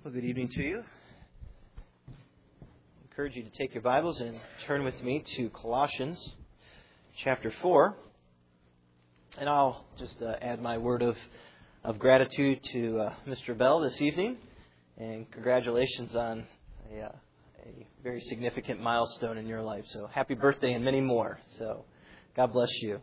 Well, good evening to you. I encourage you to take your Bibles and turn with me to Colossians chapter 4. And I'll just add my word of gratitude to Mr. Bell this evening. And congratulations on a very significant milestone in your life. So happy birthday and many more. So God bless you.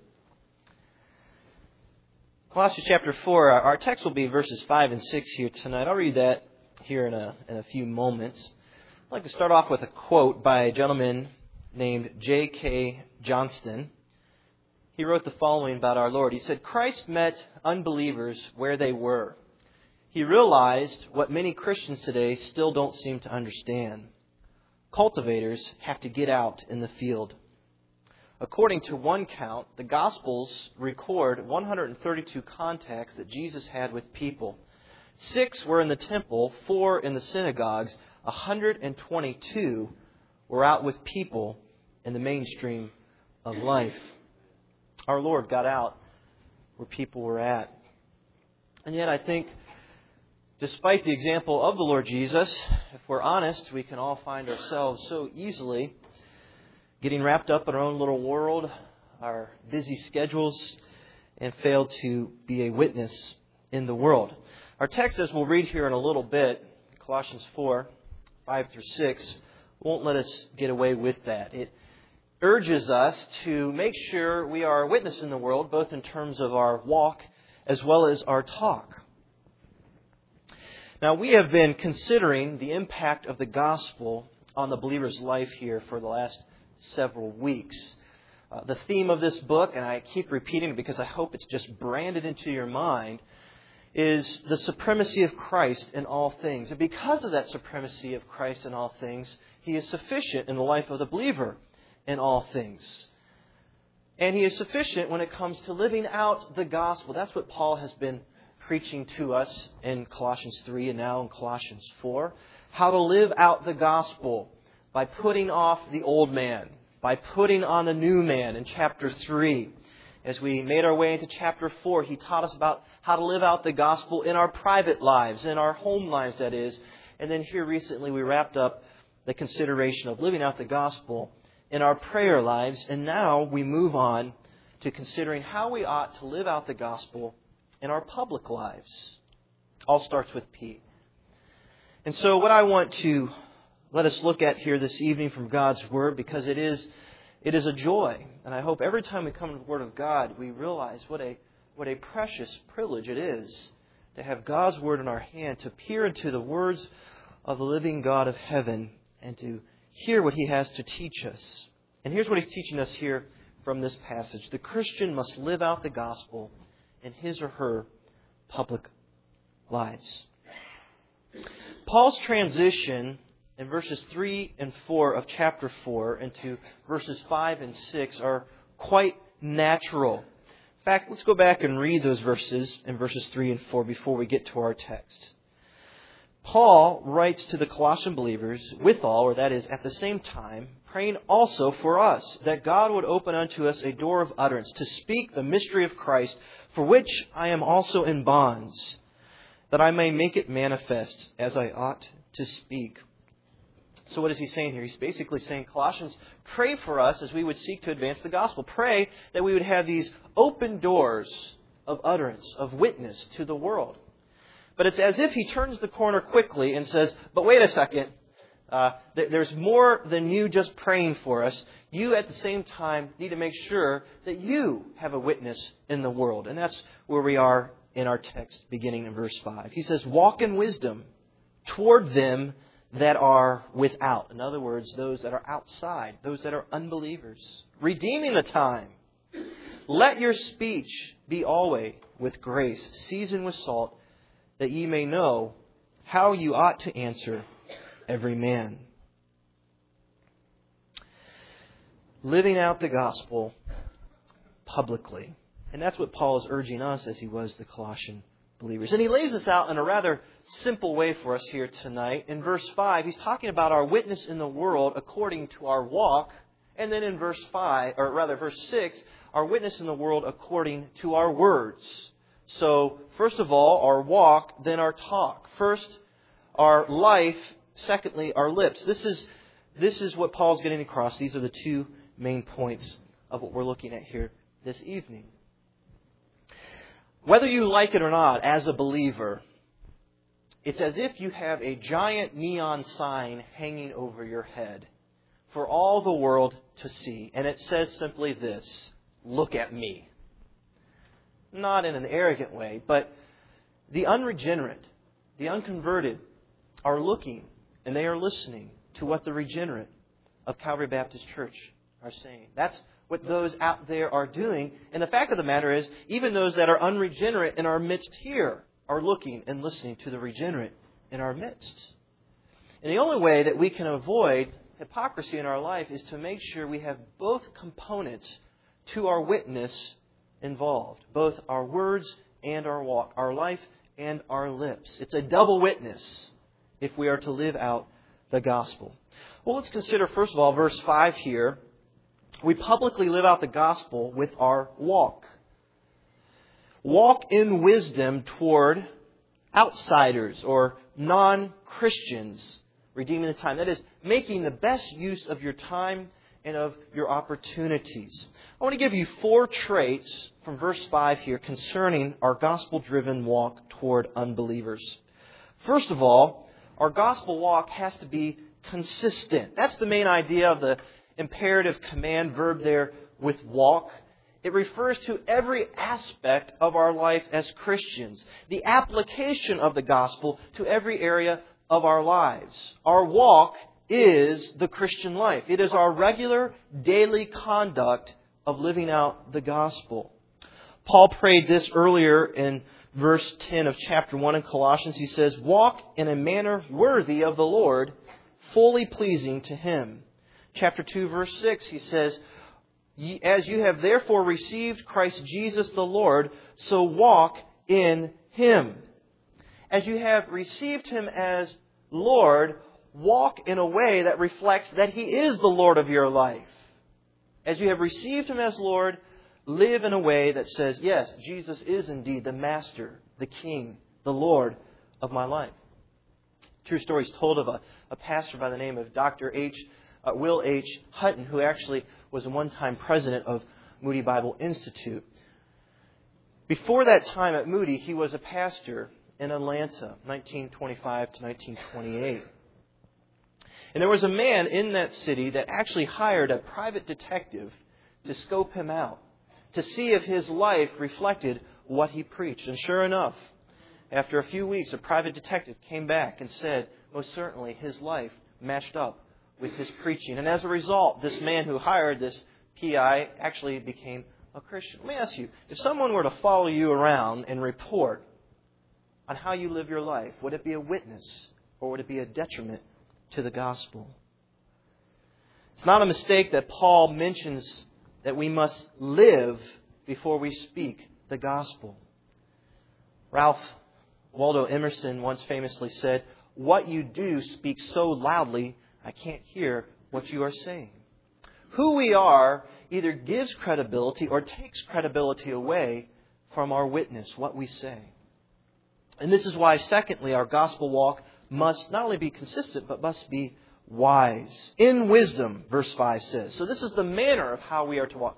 Colossians chapter 4, our text will be verses 5 and 6 here tonight. I'll read that here in a few moments. I'd like to start off with a quote by a gentleman named J.K. Johnston. He wrote the following about our Lord. He said, "Christ met unbelievers where they were. He realized what many Christians today still don't seem to understand. Cultivators have to get out in the field. According to one count, the Gospels record 132 contacts that Jesus had with people. 6 were in the temple, 4 in the synagogues, 122 were out with people in the mainstream of life." Our Lord got out where people were at. And yet I think, despite the example of the Lord Jesus, if we're honest, we can all find ourselves so easily getting wrapped up in our own little world, our busy schedules, and fail to be a witness in the world. Our text, as we'll read here in a little bit, Colossians 4, 5 through 6, won't let us get away with that. It urges us to make sure we are a witness in the world, both in terms of our walk as well as our talk. Now, we have been considering the impact of the gospel on the believer's life here for the last several weeks. The theme of this book, and I keep repeating it because I hope it's just branded into your mind, is the supremacy of Christ in all things. And because of that supremacy of Christ in all things, He is sufficient in the life of the believer in all things. And He is sufficient when it comes to living out the gospel. That's what Paul has been preaching to us in Colossians 3 and now in Colossians 4. How to live out the gospel by putting off the old man, by putting on the new man in chapter 3. As we made our way into chapter 4, he taught us about how to live out the gospel in our private lives, in our home lives, that is. And then here recently we wrapped up the consideration of living out the gospel in our prayer lives. And now we move on to considering how we ought to live out the gospel in our public lives. All starts with P. And so what I want to let us look at here this evening from God's Word, because it is a joy. And I hope every time we come to the Word of God, we realize what a precious privilege it is to have God's Word in our hand, to peer into the words of the living God of heaven, and to hear what He has to teach us. And here's what He's teaching us here from this passage. The Christian must live out the gospel in his or her public lives. Paul's transition in verses 3 and 4 of chapter 4 into verses 5 and 6 are quite natural. In fact, let's go back and read those verses in verses 3 and 4 before we get to our text. Paul writes to the Colossian believers withal, or that is, at the same time, praying also for us, that God would open unto us a door of utterance to speak the mystery of Christ, for which I am also in bonds, that I may make it manifest as I ought to speak. So what is he saying here? He's basically saying, Colossians, pray for us as we would seek to advance the gospel. Pray that we would have these open doors of utterance, of witness to the world. But it's as if he turns the corner quickly and says, but wait a second. There's more than you just praying for us. You at the same time need to make sure that you have a witness in the world. And that's where we are in our text beginning in verse 5. He says, walk in wisdom toward them that are without. In other words, those that are outside, those that are unbelievers. Redeeming the time. Let your speech be always with grace, seasoned with salt, that ye may know how you ought to answer every man. Living out the gospel publicly. And that's what Paul is urging us as he was the Colossian believers. And he lays this out in a rather simple way for us here tonight. In verse 5, he's talking about our witness in the world according to our walk. And then in verse 6, our witness in the world according to our words. So, first of all, our walk, then our talk. First, our life. Secondly, our lips. This is what Paul's getting across. These are the two main points of what we're looking at here this evening. Whether you like it or not, as a believer, it's as if you have a giant neon sign hanging over your head for all the world to see. And it says simply this: look at me. Not in an arrogant way, but the unregenerate, the unconverted are looking and they are listening to what the regenerate of Calvary Baptist Church are saying. That's what those out there are doing. And the fact of the matter is, even those that are unregenerate in our midst here are looking and listening to the regenerate in our midst. And the only way that we can avoid hypocrisy in our life is to make sure we have both components to our witness involved. Both our words and our walk, our life and our lips. It's a double witness if we are to live out the gospel. Well, let's consider first of all verse 5 here. We publicly live out the gospel with our walk. Walk in wisdom toward outsiders or non-Christians, redeeming the time. That is, making the best use of your time and of your opportunities. I want to give you 4 traits from verse 5 here concerning our gospel-driven walk toward unbelievers. First of all, our gospel walk has to be consistent. That's the main idea of the imperative command verb there with walk. It refers to every aspect of our life as Christians. The application of the gospel to every area of our lives. Our walk is the Christian life. It is our regular daily conduct of living out the gospel. Paul prayed this earlier in verse 10 of chapter 1 in Colossians. He says, walk in a manner worthy of the Lord, fully pleasing to Him. Chapter 2, verse 6, he says, as you have therefore received Christ Jesus the Lord, so walk in Him. As you have received Him as Lord, walk in a way that reflects that He is the Lord of your life. As you have received Him as Lord, live in a way that says, yes, Jesus is indeed the Master, the King, the Lord of my life. True story is told of a pastor by the name of Dr. Will H. Hutton, who actually was a one-time president of Moody Bible Institute. Before that time at Moody, he was a pastor in Atlanta, 1925 to 1928. And there was a man in that city that actually hired a private detective to scope him out, to see if his life reflected what he preached. And sure enough, after a few weeks, a private detective came back and said, most certainly his life matched up with his preaching. And as a result, this man who hired this PI actually became a Christian. Let me ask you, if someone were to follow you around and report on how you live your life, would it be a witness or would it be a detriment to the gospel? It's not a mistake that Paul mentions that we must live before we speak the gospel. Ralph Waldo Emerson once famously said, what you do speaks so loudly I can't hear what you are saying. Who we are either gives credibility or takes credibility away from our witness, what we say. And this is why, secondly, our gospel walk must not only be consistent, but must be wise. In wisdom, verse 5 says. So this is the manner of how we are to walk.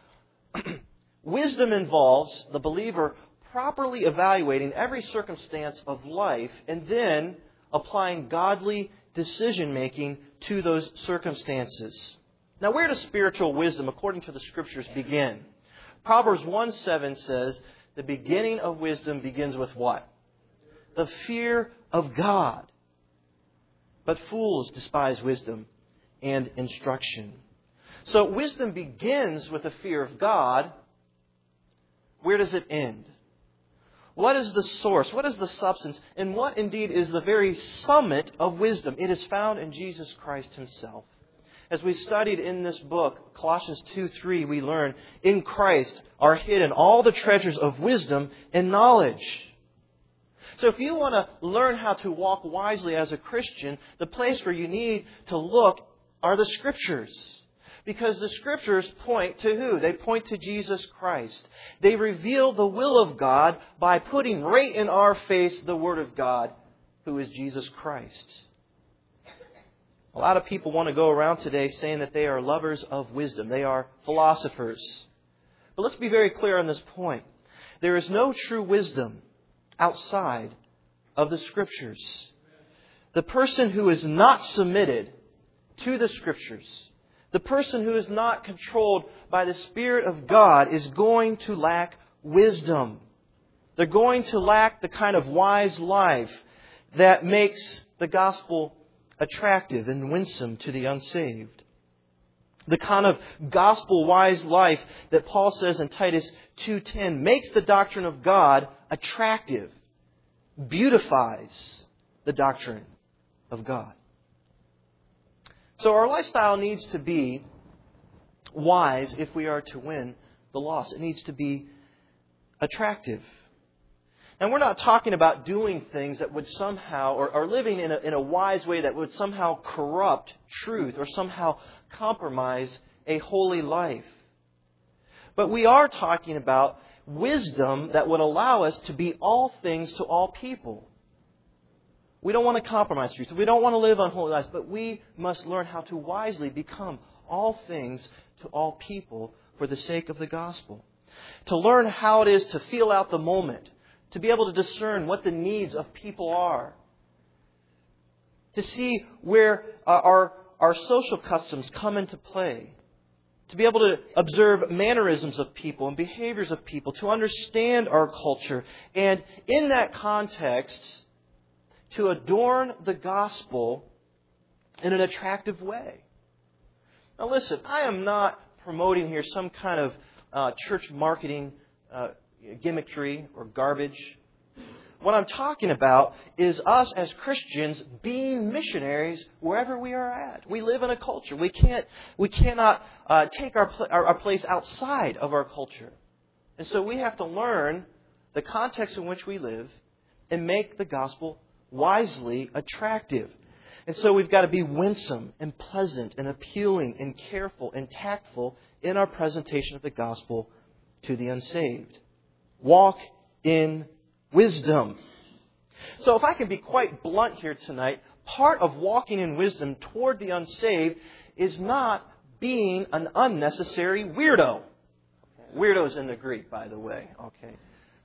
Wisdom involves the believer properly evaluating every circumstance of life and then applying godly decision-making to those circumstances. Now, where does spiritual wisdom, according to the Scriptures, begin? Proverbs 1:7 says, the beginning of wisdom begins with what? The fear of God. But fools despise wisdom and instruction. So wisdom begins with the fear of God. Where does it end? What is the source? What is the substance? And what indeed is the very summit of wisdom? It is found in Jesus Christ Himself. As we studied in this book, Colossians 2:3, we learn, in Christ are hidden all the treasures of wisdom and knowledge. So if you want to learn how to walk wisely as a Christian, the place where you need to look are the Scriptures. Because the Scriptures point to who? They point to Jesus Christ. They reveal the will of God by putting right in our face the Word of God who is Jesus Christ. A lot of people want to go around today saying that they are lovers of wisdom. They are philosophers. But let's be very clear on this point. There is no true wisdom outside of the Scriptures. The person who is not submitted to the Scriptures, the person who is not controlled by the Spirit of God, is going to lack wisdom. They're going to lack the kind of wise life that makes the gospel attractive and winsome to the unsaved. The kind of gospel-wise life that Paul says in Titus 2:10 makes the doctrine of God attractive, beautifies the doctrine of God. So our lifestyle needs to be wise if we are to win the lost. It needs to be attractive. And we're not talking about doing things that would somehow, or living in a wise way that would somehow corrupt truth or somehow compromise a holy life. But we are talking about wisdom that would allow us to be all things to all people. We don't want to compromise truth. We don't want to live unholy lives, but we must learn how to wisely become all things to all people for the sake of the gospel. To learn how it is to feel out the moment. To be able to discern what the needs of people are. To see where our social customs come into play. To be able to observe mannerisms of people and behaviors of people. To understand our culture. And in that context, to adorn the gospel in an attractive way. Now listen, I am not promoting here some kind of church marketing gimmickry or garbage. What I'm talking about is us as Christians being missionaries wherever we are at. We live in a culture. We cannot take our place outside of our culture. And so we have to learn the context in which we live and make the gospel wisely attractive. And so we've got to be winsome and pleasant and appealing and careful and tactful in our presentation of the gospel to the unsaved. Walk in wisdom. So if I can be quite blunt here tonight, part of walking in wisdom toward the unsaved is not being an unnecessary weirdo. Weirdo's in the Greek, by the way. Okay.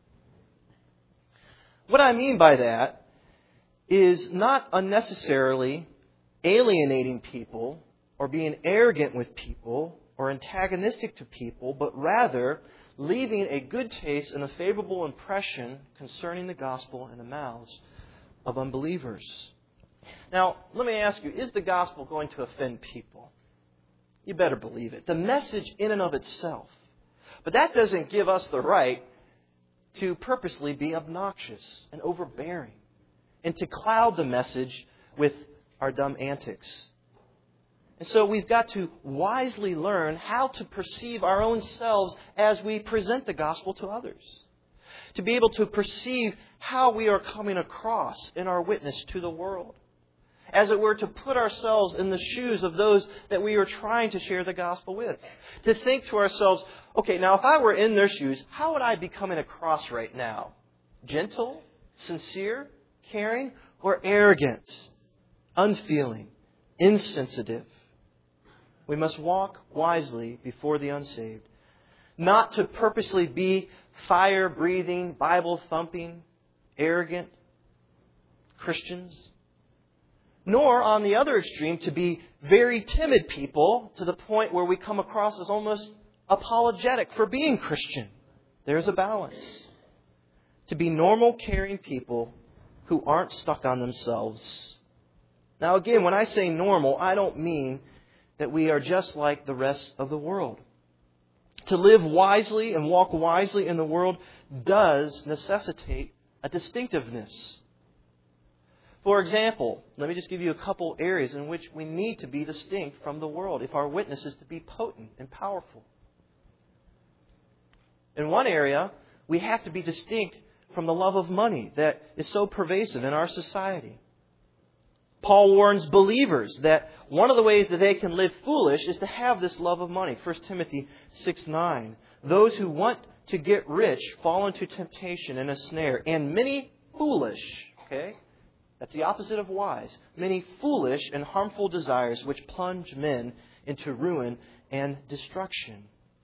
What I mean by that is not unnecessarily alienating people or being arrogant with people or antagonistic to people, but rather leaving a good taste and a favorable impression concerning the gospel in the mouths of unbelievers. Now, let me ask you, is the gospel going to offend people? You better believe it. The message in and of itself. But that doesn't give us the right to purposely be obnoxious and overbearing and to cloud the message with our dumb antics. And so we've got to wisely learn how to perceive our own selves as we present the gospel to others. To be able to perceive how we are coming across in our witness to the world. As it were, to put ourselves in the shoes of those that we are trying to share the gospel with. To think to ourselves, okay, now if I were in their shoes, how would I be coming across right now? Gentle? Sincere? Caring? Or arrogant? Unfeeling? Insensitive? We must walk wisely before the unsaved. Not to purposely be fire-breathing, Bible-thumping, arrogant Christians. Nor, on the other extreme, to be very timid people to the point where we come across as almost apologetic for being Christian. There's a balance. To be normal, caring people who aren't stuck on themselves. Now again, when I say normal, I don't mean that we are just like the rest of the world. To live wisely and walk wisely in the world does necessitate a distinctiveness. For example, let me just give you a couple areas in which we need to be distinct from the world if our witness is to be potent and powerful. In one area, we have to be distinct from the love of money that is so pervasive in our society. Paul warns believers that one of the ways that they can live foolish is to have this love of money. 1 Timothy 6:9. Those who want to get rich fall into temptation and a snare, and many foolish, That's the opposite of wise. Many foolish and harmful desires which plunge men into ruin and destruction.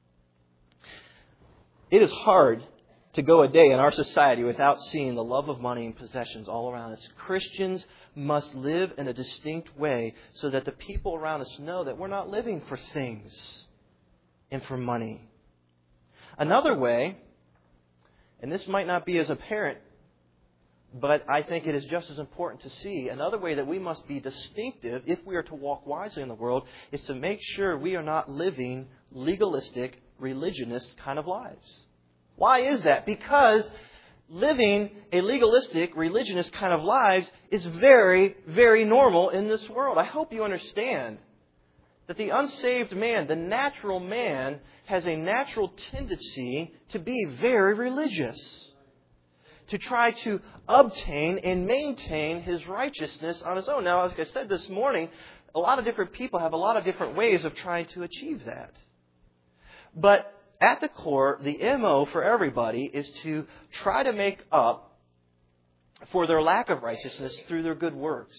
It is hard to go a day in our society without seeing the love of money and possessions all around us. Christians must live in a distinct way so that the people around us know that we're not living for things and for money. Another way, and this might not be as apparent, but I think it is just as important to see, another way that we must be distinctive if we are to walk wisely in the world is to make sure we are not living legalistic, religionist kind of lives. Why is that? Because living a legalistic, religionist kind of lives is very, very normal in this world. I hope you understand that the unsaved man, the natural man, has a natural tendency to be very religious, to try to obtain and maintain his righteousness on his own. Now, as I said this morning, a lot of different people have a lot of different ways of trying to achieve that. But at the core, the MO for everybody is to try to make up for their lack of righteousness through their good works.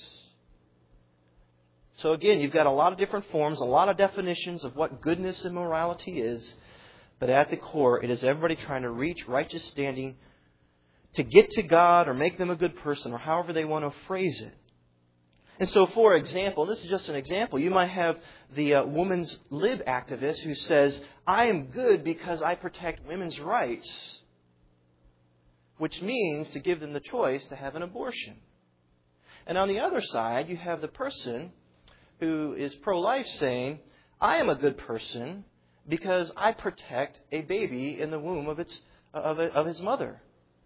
So again, you've got a lot of different forms, a lot of definitions of what goodness and morality is. But at the core, it is everybody trying to reach righteous standing to get to God or make them a good person or however they want to phrase it. And so, for example, and this is just an example, you might have the woman's lib activist who says, I am good because I protect women's rights, which means to give them the choice to have an abortion. And on the other side, you have the person who is pro-life saying, I am a good person because I protect a baby in the womb of his mother.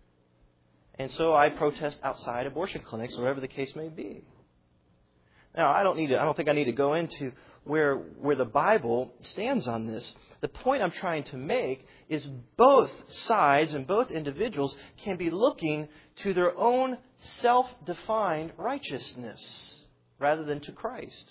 And so I protest outside abortion clinics, or whatever the case may be. Now, I don't think I need to go into where the Bible stands on this. The point I'm trying to make is both sides and both individuals can be looking to their own self-defined righteousness rather than to Christ.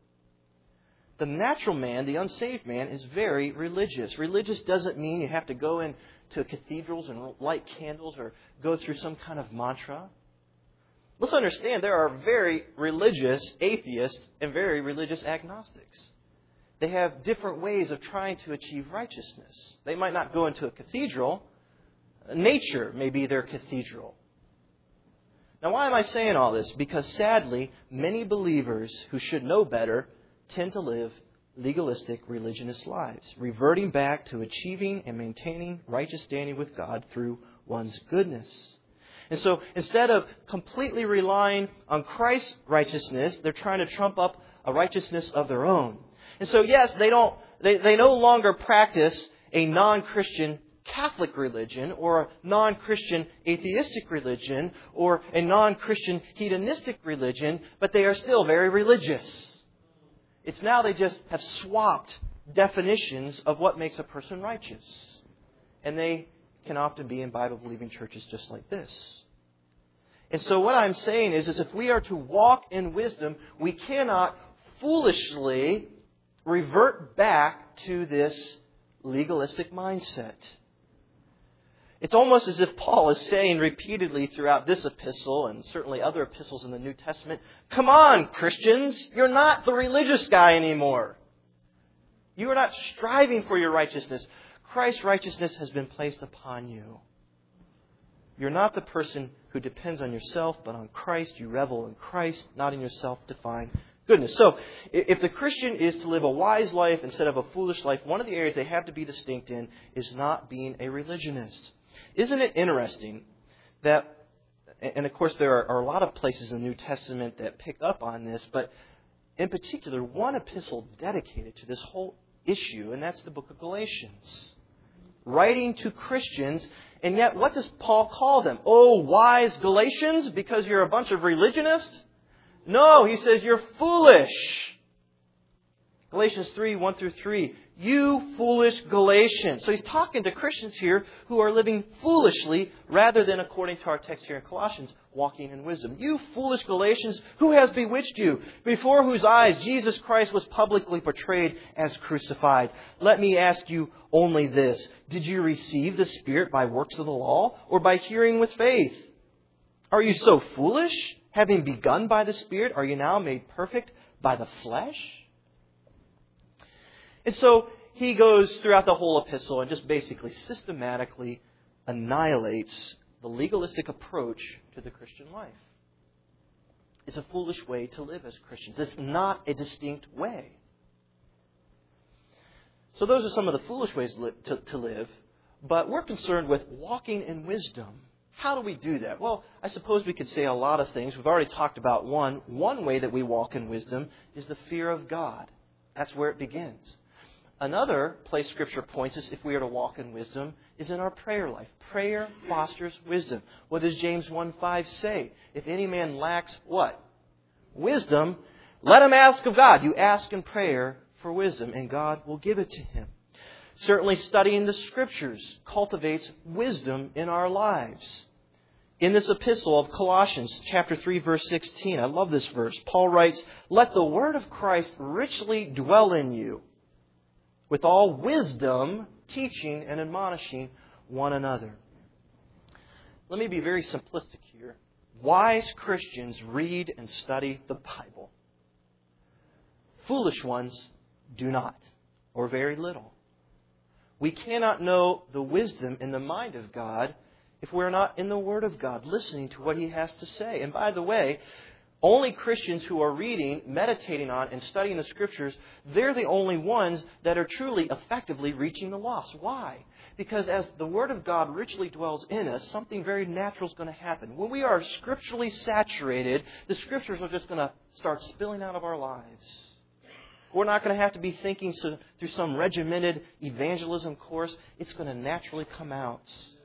The natural man, the unsaved man, is very religious. Religious doesn't mean you have to go into cathedrals and light candles or go through some kind of mantra. Let's understand there are very religious atheists and very religious agnostics. They have different ways of trying to achieve righteousness. They might not go into a cathedral. Nature may be their cathedral. Now, why am I saying all this? Because sadly, many believers who should know better tend to live legalistic, religionist lives, reverting back to achieving and maintaining righteous standing with God through one's goodness. And so instead of completely relying on Christ's righteousness, they're trying to trump up a righteousness of their own. And so yes, they no longer practice a non-Christian Catholic religion or a non-Christian atheistic religion or a non-Christian hedonistic religion, but they are still very religious. It's now they just have swapped definitions of what makes a person righteous. And they can often be in Bible-believing churches just like this. And so what I'm saying is if we are to walk in wisdom, we cannot foolishly revert back to this legalistic mindset. It's almost as if Paul is saying repeatedly throughout this epistle and certainly other epistles in the New Testament, come on, Christians, you're not the religious guy anymore. You are not striving for your righteousness. Christ's righteousness has been placed upon you. You're not the person who depends on yourself, but on Christ. You revel in Christ, not in your self-defined goodness. So, if the Christian is to live a wise life instead of a foolish life, one of the areas they have to be distinct in is not being a religionist. Isn't it interesting that, and of course there are a lot of places in the New Testament that pick up on this, but in particular one epistle dedicated to this whole issue, and that's the book of Galatians. Writing to Christians, and yet what does Paul call them? Oh, wise Galatians, because you're a bunch of religionists? No, he says you're foolish. Galatians 3, 1 through 3. You foolish Galatians. So he's talking to Christians here who are living foolishly rather than, according to our text here in Colossians, walking in wisdom. You foolish Galatians, who has bewitched you? Before whose eyes Jesus Christ was publicly portrayed as crucified. Let me ask you only this. Did you receive the Spirit by works of the law or by hearing with faith? Are you so foolish? Having begun by the Spirit, are you now made perfect by the flesh? And so he goes throughout the whole epistle and just basically systematically annihilates the legalistic approach to the Christian life. It's a foolish way to live as Christians. It's not a distinct way. So those are some of the foolish ways to live, but we're concerned with walking in wisdom. How do we do that? Well, I suppose we could say a lot of things. We've already talked about one. One way that we walk in wisdom is the fear of God. That's where it begins. Another place Scripture points us, if we are to walk in wisdom, is in our prayer life. Prayer fosters wisdom. What does James 1:5 say? If any man lacks what? Wisdom, let him ask of God. You ask in prayer for wisdom, and God will give it to him. Certainly studying the Scriptures cultivates wisdom in our lives. In this epistle of Colossians, chapter 3, verse 16, I love this verse. Paul writes, "Let the word of Christ richly dwell in you, with all wisdom, teaching and admonishing one another." Let me be very simplistic here. Wise Christians read and study the Bible. Foolish ones do not, or very little. We cannot know the wisdom in the mind of God if we're not in the Word of God, listening to what He has to say. And by the way, only Christians who are reading, meditating on, and studying the Scriptures, they're the only ones that are truly effectively reaching the lost. Why? Because as the Word of God richly dwells in us, something very natural is going to happen. When we are scripturally saturated, the Scriptures are just going to start spilling out of our lives. We're not going to have to be thinking through some regimented evangelism course. It's going to naturally come out.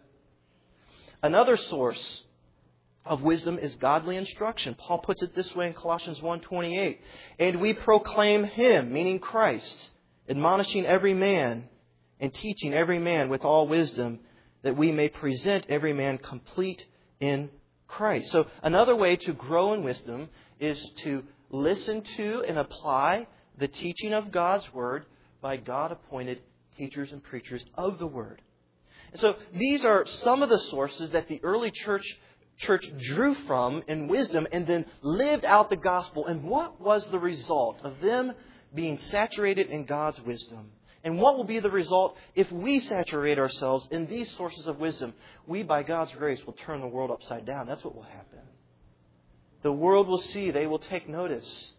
Another source of wisdom is godly instruction. Paul puts it this way in Colossians 1:28. "And we proclaim Him," meaning Christ, "admonishing every man and teaching every man with all wisdom, that we may present every man complete in Christ." So another way to grow in wisdom is to listen to and apply the teaching of God's Word by God-appointed teachers and preachers of the Word. And so these are some of the sources that the early church drew from in wisdom and then lived out the gospel. And what was the result of them being saturated in God's wisdom? And what will be the result if we saturate ourselves in these sources of wisdom? We, by God's grace, will turn the world upside down. That's what will happen. The world will see. They will take notice.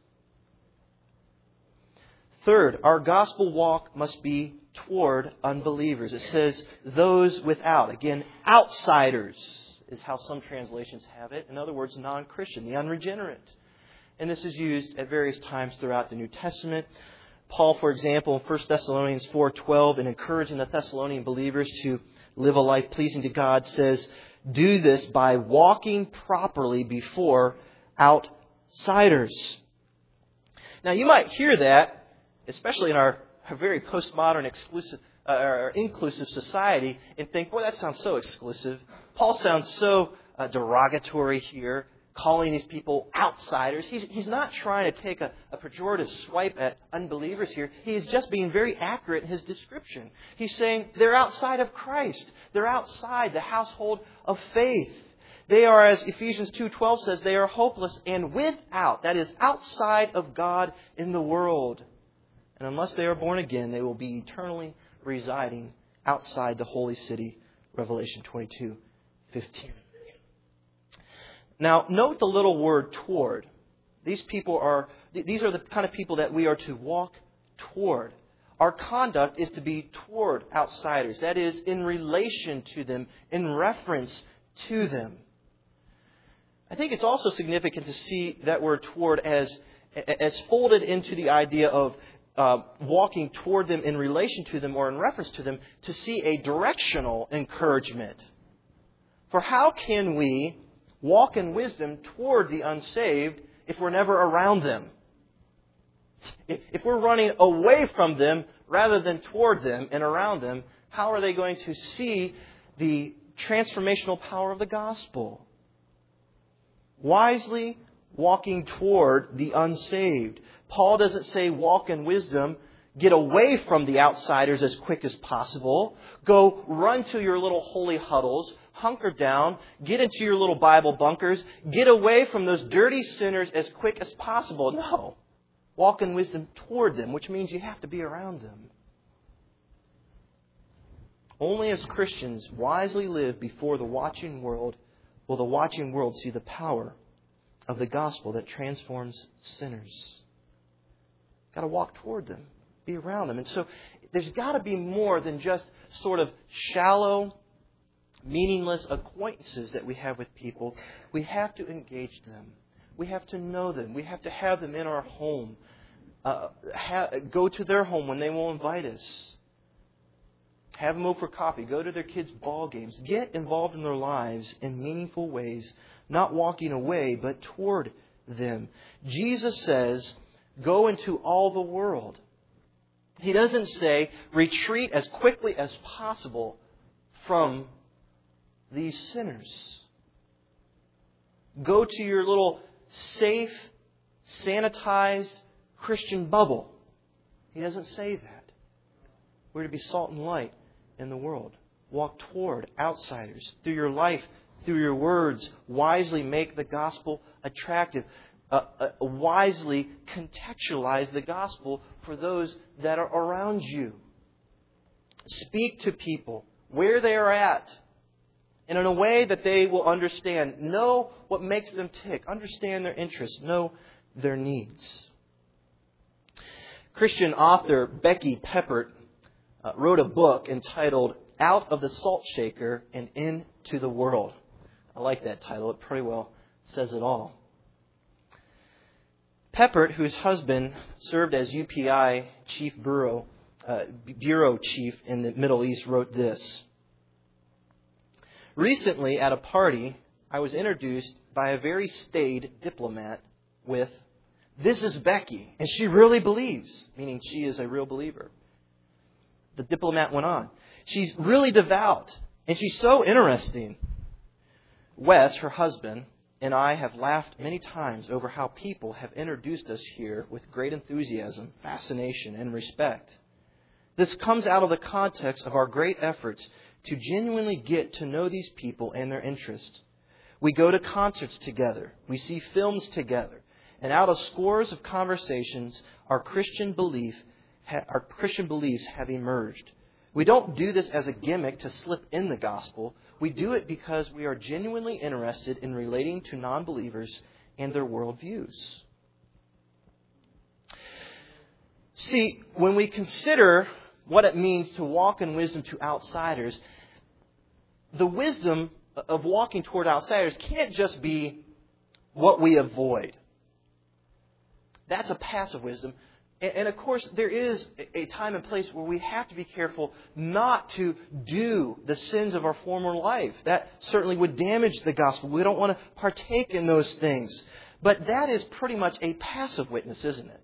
Third, our gospel walk must be toward unbelievers. It says those without. Again, outsiders is how some translations have it. In other words, non-Christian, the unregenerate. And this is used at various times throughout the New Testament. Paul, for example, in 1 Thessalonians 4:12, in encouraging the Thessalonian believers to live a life pleasing to God, says, "Do this by walking properly before outsiders." Now, you might hear that, especially in our very postmodern inclusive society, and think, boy, that sounds so exclusive. Paul sounds so derogatory here, calling these people outsiders. He's not trying to take a pejorative swipe at unbelievers here. He's just being very accurate in his description. He's saying they're outside of Christ. They're outside the household of faith. They are, as Ephesians 2:12 says, they are hopeless and without, that is, outside of God in the world. And unless they are born again, they will be eternally residing outside the holy city, Revelation 22:15. Now, note the little word "toward." These are the kind of people that we are to walk toward. Our conduct is to be toward outsiders. That is, in relation to them, in reference to them. I think it's also significant to see that word "toward" as folded into the idea of walking toward them in relation to them or in reference to them, to see a directional encouragement. For how can we walk in wisdom toward the unsaved if we're never around them? If we're running away from them rather than toward them and around them, how are they going to see the transformational power of the gospel? Wisely walking toward the unsaved. Paul doesn't say walk in wisdom get away from the outsiders as quick as possible. Go run to your little holy huddles, hunker down, get into your little Bible bunkers, get away from those dirty sinners as quick as possible. No. Walk in wisdom toward them, which means you have to be around them. Only as Christians wisely live before the watching world will the watching world see the power of the gospel that transforms sinners. Got to walk toward them, be around them. And so there's got to be more than just sort of shallow, meaningless acquaintances that we have with people. We have to engage them. We have to know them. We have to have them in our home. Go to their home when they will invite us. Have them over for coffee. Go to their kids' ball games. Get involved in their lives in meaningful ways, not walking away, but toward them. Jesus says, go into all the world. He doesn't say, retreat as quickly as possible from these sinners. Go to your little safe, sanitized Christian bubble. He doesn't say that. We're to be salt and light in the world. Walk toward outsiders. Through your life, through your words, wisely make the gospel attractive. Wisely contextualize the gospel for those that are around you. Speak to people where they are at and in a way that they will understand. Know what makes them tick. Understand their interests. Know their needs. Christian author Becky Peppert wrote a book entitled Out of the Salt Shaker and Into the World. I like that title. It pretty well says it all. Peppert, whose husband served as UPI bureau chief in the Middle East, wrote this. Recently, at a party, I was introduced by a very staid diplomat with, "This is Becky, and she really believes," meaning she is a real believer. The diplomat went on, "She's really devout, and she's so interesting." Wes, her husband, and I have laughed many times over how people have introduced us here with great enthusiasm, fascination, and respect. This comes out of the context of our great efforts to genuinely get to know these people and their interests. We go to concerts together. We see films together. And out of scores of conversations, our Christian beliefs have emerged. We don't do this as a gimmick to slip in the gospel. We do it because we are genuinely interested in relating to non-believers and their worldviews. See, when we consider what it means to walk in wisdom to outsiders, the wisdom of walking toward outsiders can't just be what we avoid. That's a passive wisdom. And of course, there is a time and place where we have to be careful not to do the sins of our former life. That certainly would damage the gospel. We don't want to partake in those things. But that is pretty much a passive witness, isn't it?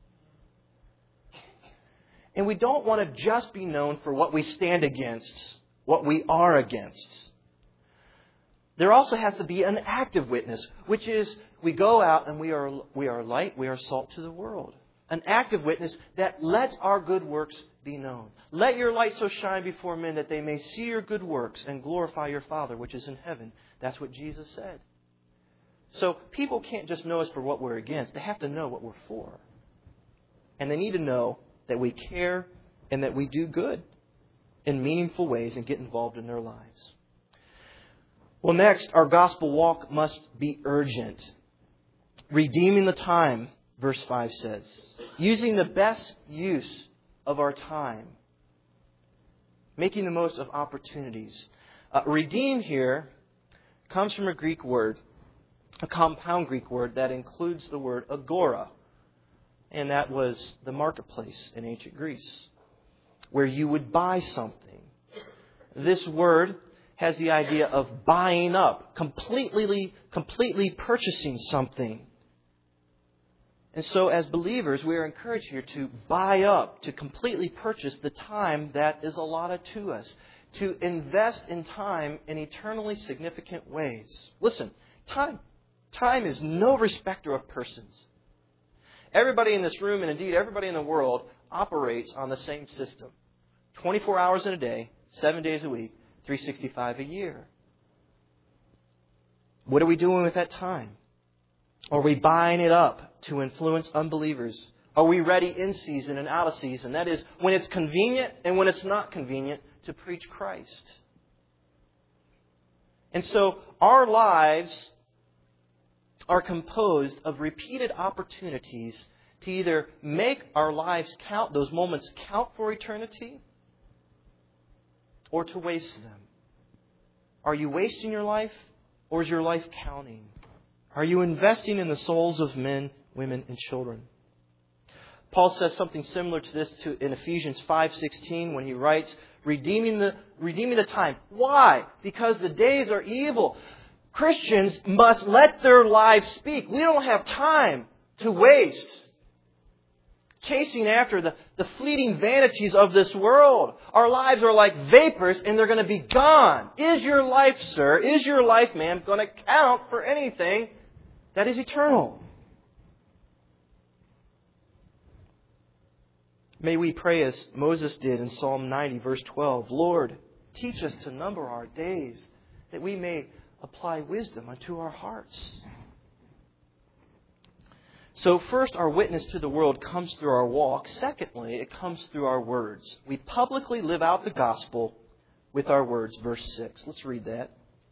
And we don't want to just be known for what we stand against, what we are against. There also has to be an active witness, which is we go out and we are light, we are salt to the world. An active witness that lets our good works be known. Let your light so shine before men that they may see your good works and glorify your Father which is in heaven. That's what Jesus said. So people can't just know us for what we're against. They have to know what we're for. And they need to know that we care and that we do good in meaningful ways and get involved in their lives. Well, next, our gospel walk must be urgent. Redeeming the time, verse 5 says. Using the best use of our time. Making the most of opportunities. Redeem here comes from a Greek word, a compound Greek word that includes the word agora. And that was the marketplace in ancient Greece, where you would buy something. This word has the idea of buying up, completely purchasing something. And so as believers, we are encouraged here to buy up, to completely purchase the time that is allotted to us, to invest in time in eternally significant ways. Listen, time is no respecter of persons. Everybody in this room, and indeed everybody in the world, operates on the same system. 24 hours in a day, 7 days a week, 365 a year. What are we doing with that time? Are we buying it up to influence unbelievers? Are we ready in season and out of season? That is, when it's convenient and when it's not convenient, to preach Christ. And so our lives are composed of repeated opportunities to either make our lives count, those moments count for eternity, or to waste them. Are you wasting your life, or is your life counting? Are you investing in the souls of men, women, and children? Paul says something similar to this in Ephesians 5:16 when he writes, redeeming the time. Why? Because the days are evil. Christians must let their lives speak. We don't have time to waste chasing after the fleeting vanities of this world. Our lives are like vapors and they're going to be gone. Is your life, sir, is your life, ma'am, going to count for anything that is eternal? May we pray as Moses did in Psalm 90, verse 12. Lord, teach us to number our days, that we may apply wisdom unto our hearts. So first, our witness to the world comes through our walk. Secondly, it comes through our words. We publicly live out the gospel with our words. Verse 6. Let's read that.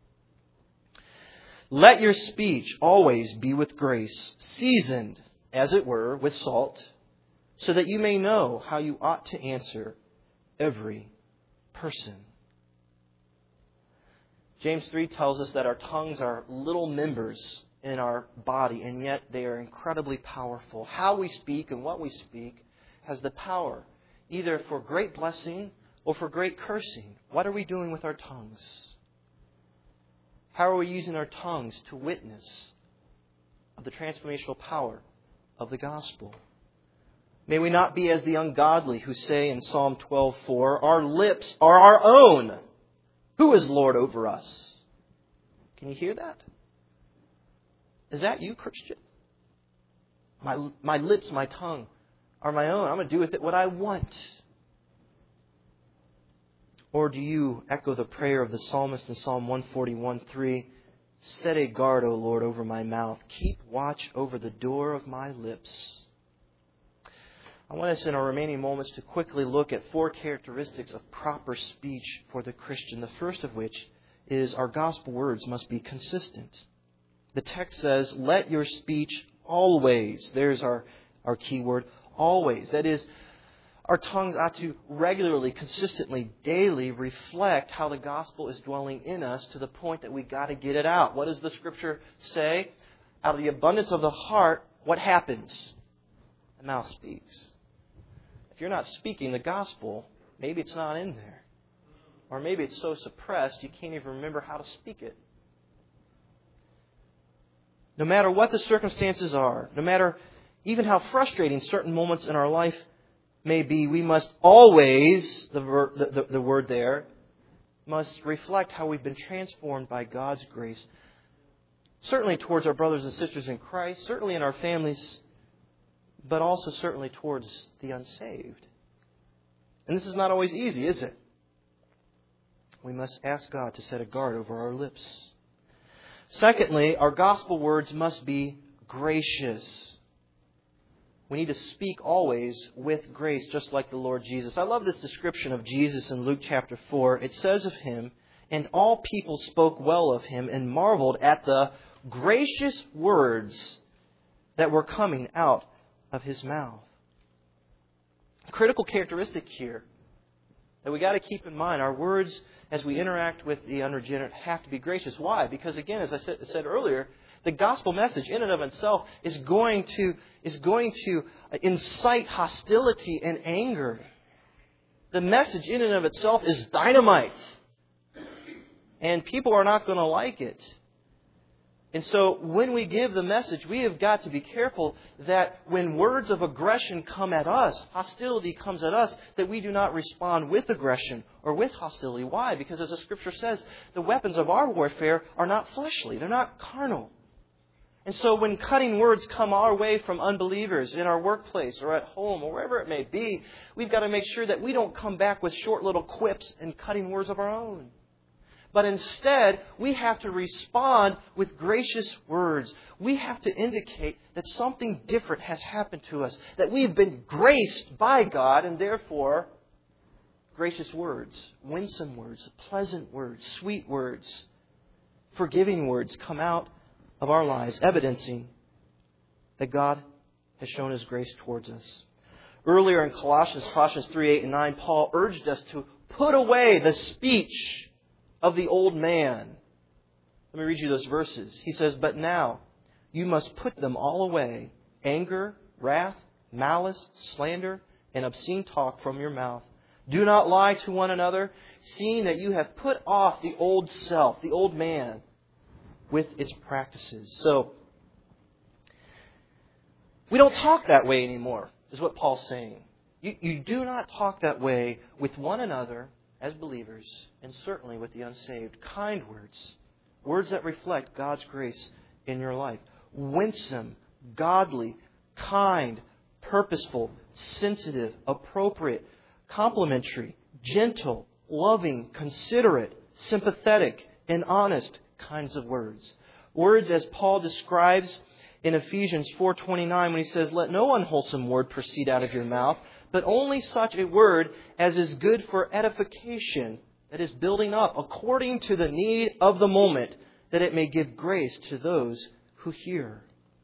Let your speech always be with grace, seasoned, as it were, with salt, so that you may know how you ought to answer every person. James 3 tells us that our tongues are little members in our body, and yet they are incredibly powerful. How we speak and what we speak has the power, either for great blessing or for great cursing. What are we doing with our tongues? How are we using our tongues to witness of the transformational power of the gospel? May we not be as the ungodly who say in Psalm 12:4, our lips are our own. Who is Lord over us? Can you hear that? Is that you, Christian? My lips, my tongue are my own. I'm going to do with it what I want. Or do you echo the prayer of the psalmist in Psalm 141:3? Set a guard, O Lord, over my mouth. Keep watch over the door of my lips. I want us in our remaining moments to quickly look at 4 characteristics of proper speech for the Christian. The first of which is our gospel words must be consistent. The text says, let your speech always, there's our key word, always. That is, our tongues ought to regularly, consistently, daily reflect how the gospel is dwelling in us to the point that we've got to get it out. What does the Scripture say? Out of the abundance of the heart, what happens? The mouth speaks. If you're not speaking the gospel, maybe it's not in there. Or maybe it's so suppressed you can't even remember how to speak it. No matter what the circumstances are, no matter even how frustrating certain moments in our life may be, we must always, the word there, must reflect how we've been transformed by God's grace. Certainly towards our brothers and sisters in Christ, certainly in our families, but also certainly towards the unsaved. And this is not always easy, is it? We must ask God to set a guard over our lips. Secondly, our gospel words must be gracious. We need to speak always with grace, just like the Lord Jesus. I love this description of Jesus in Luke chapter 4. It says of Him, and all people spoke well of Him and marveled at the gracious words that were coming out of His mouth. A critical characteristic here that we got to keep in mind, our words as we interact with the unregenerate have to be gracious. Why? Because again, as I said earlier, the gospel message in and of itself is going to incite hostility and anger. The message in and of itself is dynamite. And people are not going to like it. And so when we give the message, we have got to be careful that when words of aggression come at us, hostility comes at us, that we do not respond with aggression or with hostility. Why? Because as the Scripture says, the weapons of our warfare are not fleshly. They're not carnal. And so when cutting words come our way from unbelievers in our workplace or at home or wherever it may be, we've got to make sure that we don't come back with short little quips and cutting words of our own. But instead, we have to respond with gracious words. We have to indicate that something different has happened to us, that we've been graced by God, and therefore, gracious words, winsome words, pleasant words, sweet words, forgiving words come out of our lives, evidencing that God has shown His grace towards us. Earlier in Colossians 3, 8, and 9, Paul urged us to put away the speech of the old man. Let me read you those verses. He says, "But now you must put them all away, anger, wrath, malice, slander, and obscene talk from your mouth. Do not lie to one another, seeing that you have put off the old self, the old man, with its practices." So, we don't talk that way anymore, is what Paul's saying. You do not talk that way with one another as believers, and certainly with the unsaved. Kind words, words that reflect God's grace in your life. Winsome, godly, kind, purposeful, sensitive, appropriate, complimentary, gentle, loving, considerate, sympathetic, and honest kinds of words. Words as Paul describes in Ephesians 4:29 when he says, "Let no unwholesome word proceed out of your mouth, but only such a word as is good for edification," that is building up according to the need of the moment, that it may give grace to those who hear.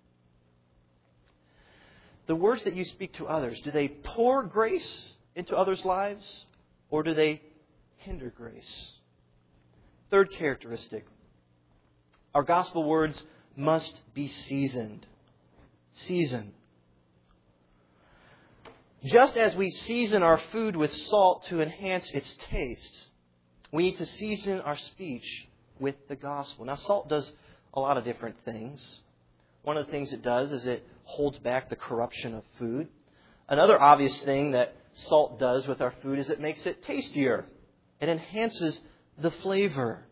The words that you speak to others, do they pour grace into others' lives, or do they hinder grace? Third characteristic, our gospel words must be seasoned. Seasoned. Just as we season our food with salt to enhance its taste, we need to season our speech with the gospel. Now, salt does a lot of different things. One of the things it does is it holds back the corruption of food. Another obvious thing that salt does with our food is it makes it tastier. It enhances the flavor.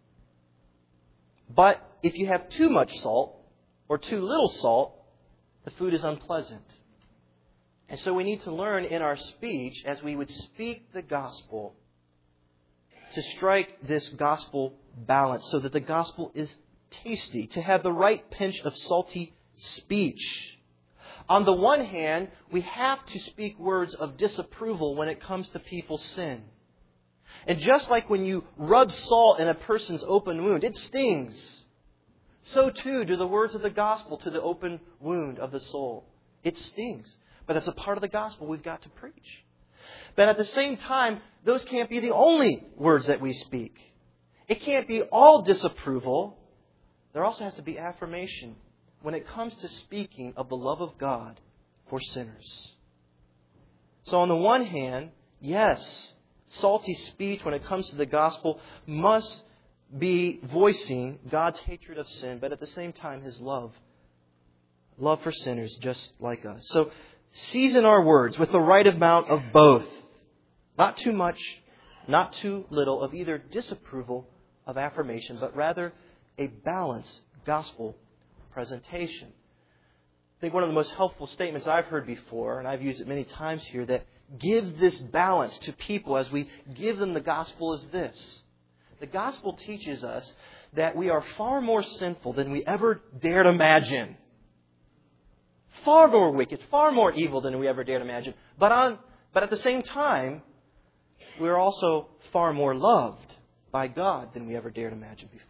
But if you have too much salt or too little salt, the food is unpleasant. And so we need to learn in our speech, as we would speak the gospel, to strike this gospel balance so that the gospel is tasty, to have the right pinch of salty speech. On the one hand, we have to speak words of disapproval when it comes to people's sin. And just like when you rub salt in a person's open wound, it stings. So too do the words of the gospel to the open wound of the soul. It stings. But that's a part of the gospel we've got to preach. But at the same time, those can't be the only words that we speak. It can't be all disapproval. There also has to be affirmation when it comes to speaking of the love of God for sinners. So on the one hand, yes, salty speech when it comes to the gospel must be voicing God's hatred of sin, but at the same time His love for sinners just like us. So season our words with the right amount of both. Not too much, not too little of either disapproval of affirmation, but rather a balanced gospel presentation. I think one of the most helpful statements I've heard before, and I've used it many times here, that gives this balance to people as we give them the gospel is this. The gospel teaches us that we are far more sinful than we ever dared imagine. Far more wicked, far more evil than we ever dared imagine. But at the same time, we are also far more loved by God than we ever dared imagine before.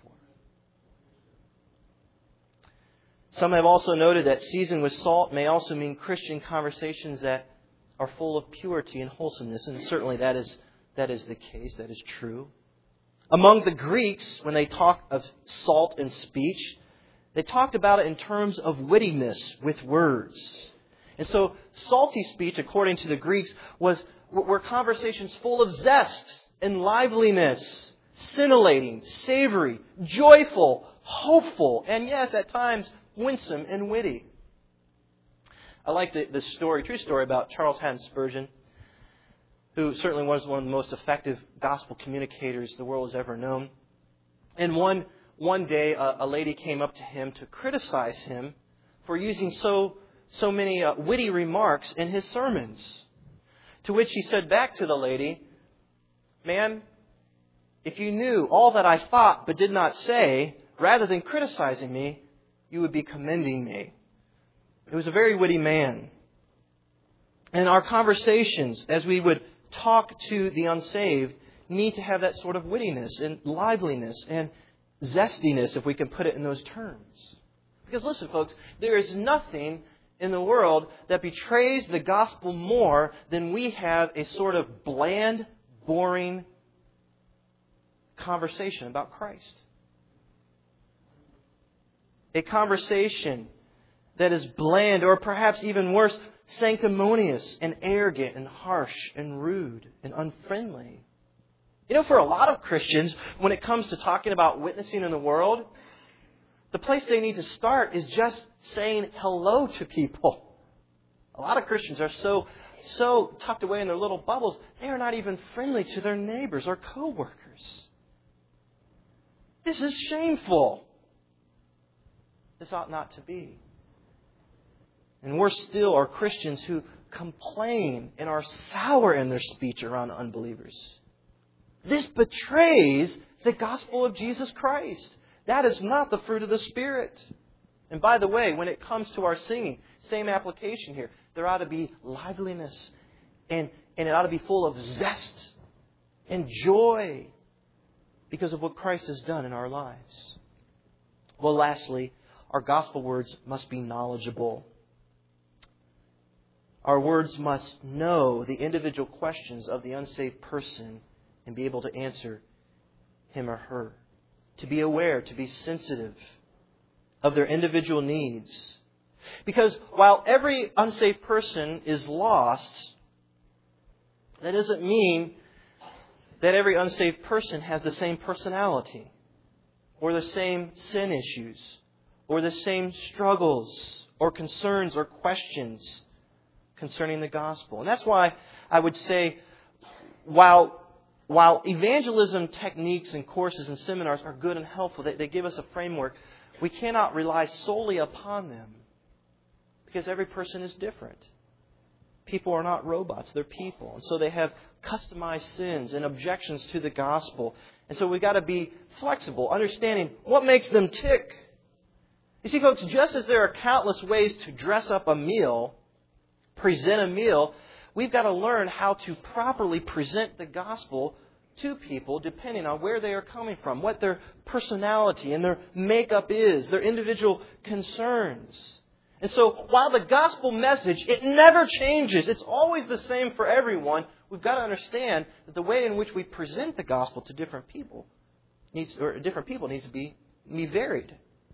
Some have also noted that seasoned with salt may also mean Christian conversations that are full of purity and wholesomeness. And certainly that is the case. That is true. Among the Greeks, when they talk of salt in speech, they talked about it in terms of wittiness with words. And so salty speech, according to the Greeks, were conversations full of zest and liveliness, scintillating, savory, joyful, hopeful, and yes, at times, winsome and witty. I like the story, true story about Charles Haddon Spurgeon, who certainly was one of the most effective gospel communicators the world has ever known. And one one day a lady came up to him to criticize him for using so many witty remarks in his sermons. To which he said back to the lady, "Ma'am, if you knew all that I thought but did not say, rather than criticizing me, you would be commending me." He was a very witty man. And our conversations, as we would talk to the unsaved, need to have that sort of wittiness and liveliness and zestiness, if we can put it in those terms. Because listen, folks, there is nothing in the world that betrays the gospel more than we have a sort of bland, boring conversation about Christ. A conversation that is bland, or perhaps even worse, sanctimonious and arrogant and harsh and rude and unfriendly. For a lot of Christians, when it comes to talking about witnessing in the world, the place they need to start is just saying hello to people. A lot of Christians are so tucked away in their little bubbles, they are not even friendly to their neighbors or co-workers. This is shameful. This ought not to be. And worse still are Christians who complain and are sour in their speech around unbelievers. This betrays the gospel of Jesus Christ. That is not the fruit of the Spirit. And by the way, when it comes to our singing, same application here. There ought to be liveliness and it ought to be full of zest and joy because of what Christ has done in our lives. Well, lastly, our gospel words must be knowledgeable. Our words must know the individual questions of the unsaved person and be able to answer him or her. To be aware, to be sensitive of their individual needs. Because while every unsaved person is lost, that doesn't mean that every unsaved person has the same personality, or the same sin issues, or the same struggles, or concerns, or questions concerning the gospel. And that's why I would say, while evangelism techniques and courses and seminars are good and helpful, they give us a framework, we cannot rely solely upon them. Because every person is different. People are not robots, they're people. And so they have customized sins and objections to the gospel. And so we've got to be flexible, understanding what makes them tick. You see, folks, just as there are countless ways to dress up a meal, present a meal, we've got to learn how to properly present the gospel to people depending on where they are coming from, what their personality and their makeup is, their individual concerns. And so while the gospel message, it never changes, it's always the same for everyone, we've got to understand that the way in which we present the gospel to different people needs to be varied.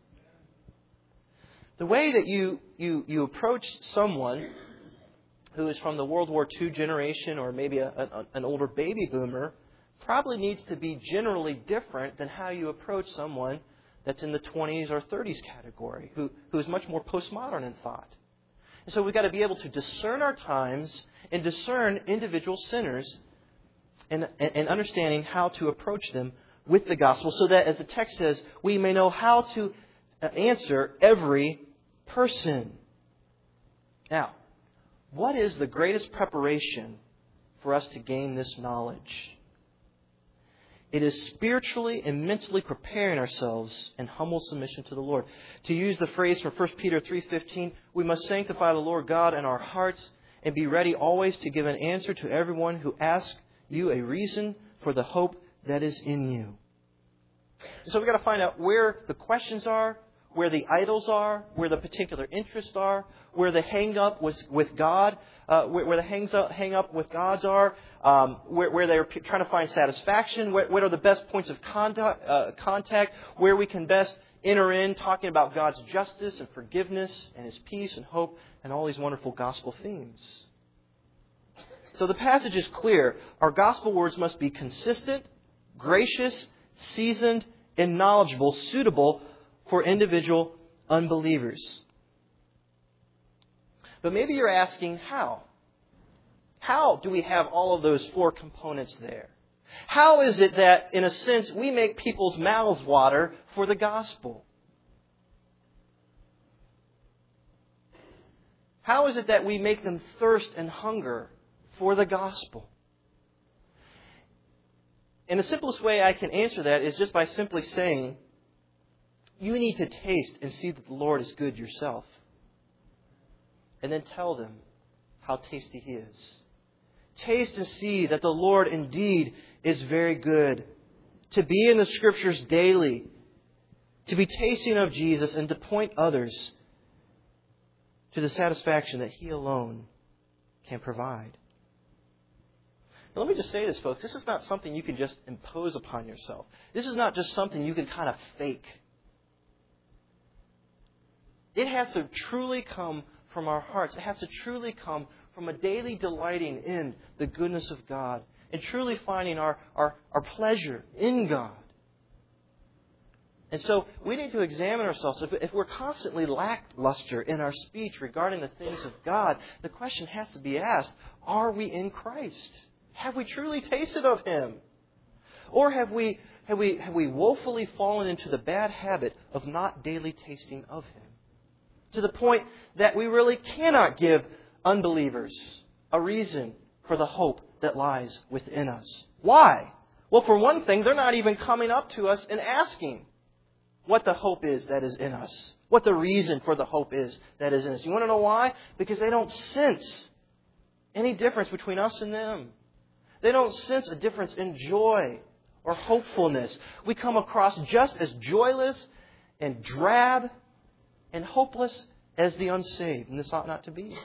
The way that you approach someone who is from the World War II generation or maybe an older baby boomer probably needs to be generally different than how you approach someone that's in the 20s or 30s category, who is much more postmodern in thought. And so we've got to be able to discern our times and discern individual sinners and understanding how to approach them with the gospel so that, as the text says, we may know how to answer every person. Now, what is the greatest preparation for us to gain this knowledge? It is spiritually and mentally preparing ourselves in humble submission to the Lord. To use the phrase from 1 Peter 3:15, we must sanctify the Lord God in our hearts and be ready always to give an answer to everyone who asks you a reason for the hope that is in you. So we've got to find out where the questions are, where the idols are, where the particular interests are, where the hang-up was with God, where the hang-up with God's are, where they're trying to find satisfaction, what are the best points of contact, where we can best enter in talking about God's justice and forgiveness and His peace and hope and all these wonderful gospel themes. So the passage is clear. Our gospel words must be consistent, gracious, seasoned, and knowledgeable, suitable for individual unbelievers. But maybe you're asking, how? How do we have all of those four components there? How is it that, in a sense, we make people's mouths water for the gospel? How is it that we make them thirst and hunger for the gospel? And the simplest way I can answer that is just by simply saying, you need to taste and see that the Lord is good yourself. And then tell them how tasty He is. Taste and see that the Lord indeed is very good. To be in the Scriptures daily. To be tasting of Jesus and to point others to the satisfaction that He alone can provide. Now, let me just say this, folks. This is not something you can just impose upon yourself. This is not just something you can kind of fake. It has to truly come from our hearts. It has to truly come from a daily delighting in the goodness of God and truly finding our pleasure in God. And so we need to examine ourselves. If we're constantly lackluster in our speech regarding the things of God, the question has to be asked, are we in Christ? Have we truly tasted of Him? Or have we woefully fallen into the bad habit of not daily tasting of Him? To the point that we really cannot give unbelievers a reason for the hope that lies within us. Why? Well, for one thing, they're not even coming up to us and asking what the hope is that is in us. What the reason for the hope is that is in us. You want to know why? Because they don't sense any difference between us and them. They don't sense a difference in joy or hopefulness. We come across just as joyless and drab and hopeless as the unsaved. And this ought not to be.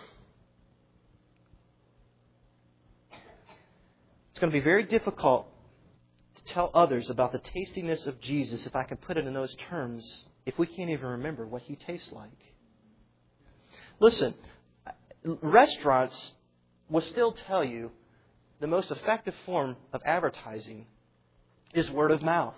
It's going to be very difficult to tell others about the tastiness of Jesus, if I can put it in those terms, if we can't even remember what He tastes like. Listen, restaurants will still tell you the most effective form of advertising is word of mouth.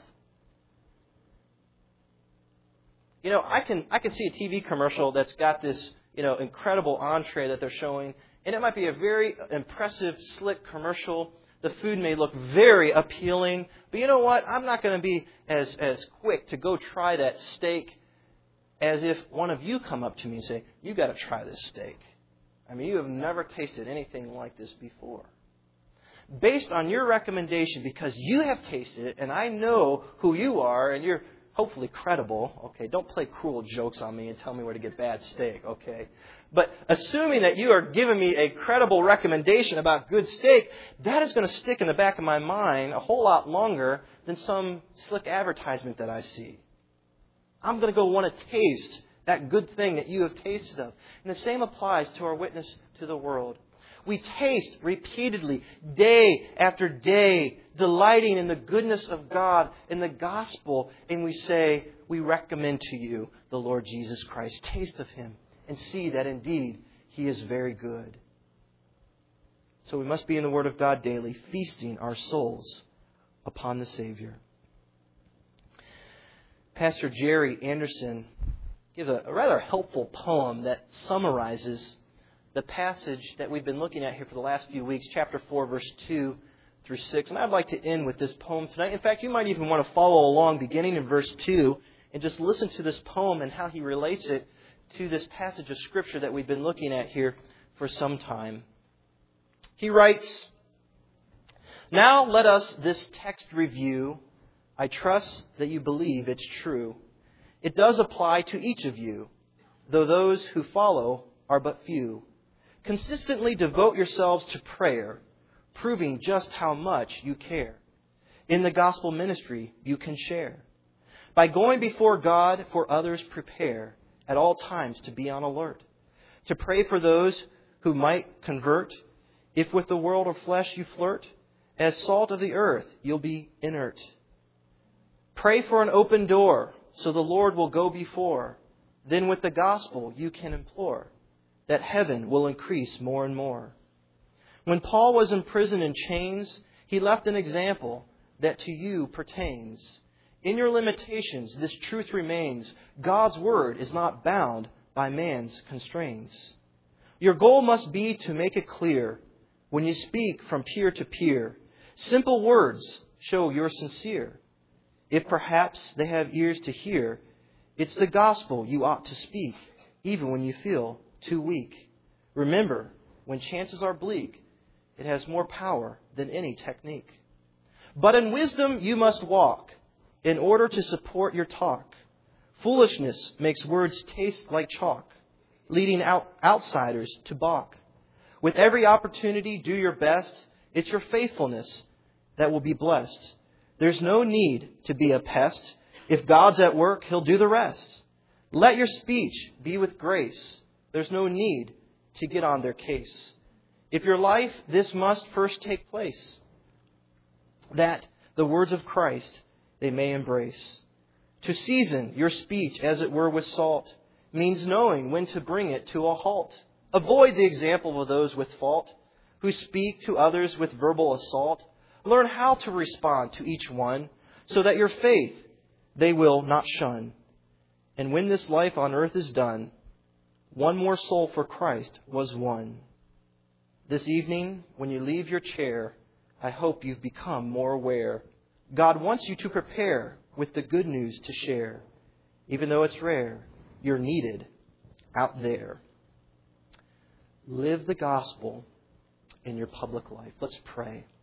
You know, I can see a TV commercial that's got this, incredible entree that they're showing, and it might be a very impressive, slick commercial. The food may look very appealing, but you know what? I'm not going to be as quick to go try that steak as if one of you come up to me and say, "You got to try this steak. I mean, you have never tasted anything like this before." Based on your recommendation, because you have tasted it, and I know who you are, and you're hopefully credible. Okay, don't play cruel jokes on me and tell me where to get bad steak. Okay, but assuming that you are giving me a credible recommendation about good steak, that is going to stick in the back of my mind a whole lot longer than some slick advertisement that I see. I'm going to go want to taste that good thing that you have tasted of. And the same applies to our witness to the world. We taste repeatedly, day after day, delighting in the goodness of God and the gospel. And we say, we recommend to you the Lord Jesus Christ. Taste of Him and see that indeed He is very good. So we must be in the Word of God daily, feasting our souls upon the Savior. Pastor Jerry Anderson gives a rather helpful poem that summarizes the passage that we've been looking at here for the last few weeks, chapter 4, verse 2 through 6. And I'd like to end with this poem tonight. In fact, you might even want to follow along beginning in verse 2 and just listen to this poem and how he relates it to this passage of Scripture that we've been looking at here for some time. He writes, "Now let us this text review. I trust that you believe it's true. It does apply to each of you, though those who follow are but few. Consistently devote yourselves to prayer, proving just how much you care. In the gospel ministry you can share. By going before God for others prepare, at all times to be on alert. To pray for those who might convert. If with the world or flesh you flirt, as salt of the earth you'll be inert. Pray for an open door, so the Lord will go before. Then with the gospel you can implore that heaven will increase more and more. When Paul was in prison in chains, he left an example that to you pertains. In your limitations, this truth remains. God's word is not bound by man's constraints. Your goal must be to make it clear when you speak from peer to peer. Simple words show you're sincere. If perhaps they have ears to hear, it's the gospel you ought to speak, even when you feel too weak. Remember, when chances are bleak, it has more power than any technique. But in wisdom you must walk in order to support your talk. Foolishness makes words taste like chalk, leading outsiders to balk. With every opportunity, do your best. It's your faithfulness that will be blessed. There's no need to be a pest. If God's at work, He'll do the rest. Let your speech be with grace. There's no need to get on their case. If your life, this must first take place, that the words of Christ they may embrace. To season your speech, as it were, with salt means knowing when to bring it to a halt. Avoid the example of those with fault who speak to others with verbal assault. Learn how to respond to each one so that your faith they will not shun. And when this life on earth is done, one more soul for Christ was won. This evening, when you leave your chair, I hope you've become more aware. God wants you to prepare with the good news to share. Even though it's rare, you're needed out there. Live the gospel in your public life. Let's pray.